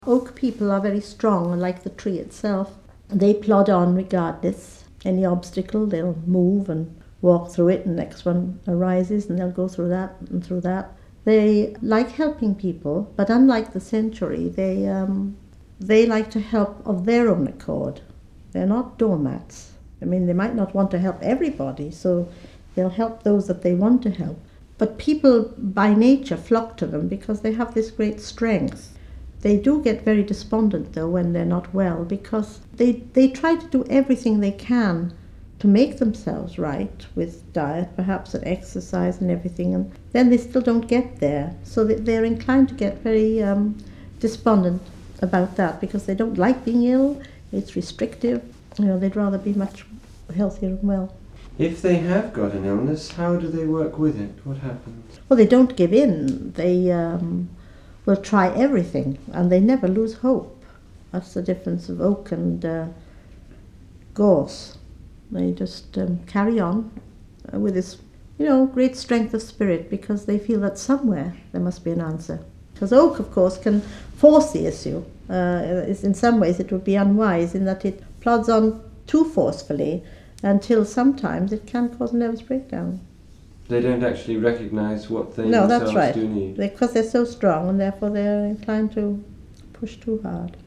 Oak people are very strong, like the tree itself. They plod on regardless. Any obstacle, they'll move and walk through it, and the next one arises and they'll go through that and through that. They like helping people, but unlike the century, they like to help of their own accord. They're not doormats. I mean, they might not want to help everybody, so they'll help those that they want to help. But people by nature flock to them because they have this great strength. They do get very despondent, though, when they're not well, because they try to do everything they can to make themselves right with diet, perhaps, and exercise and everything, and then they still don't get there. So they're inclined to get very despondent about that because they don't like being ill. It's restrictive. They'd rather be much healthier and well. If they have got an illness, how do they work with it? What happens? Well, they don't give in. They will try everything, and they never lose hope. That's the difference of oak and gorse. They just carry on with this, great strength of spirit, because they feel that somewhere there must be an answer. Because oak, of course, can force the issue. In some ways it would be unwise in that it plods on too forcefully until sometimes it can cause a nervous breakdown. They don't actually recognise what they No, themselves that's right. do need. Because they're so strong, and therefore they're inclined to push too hard.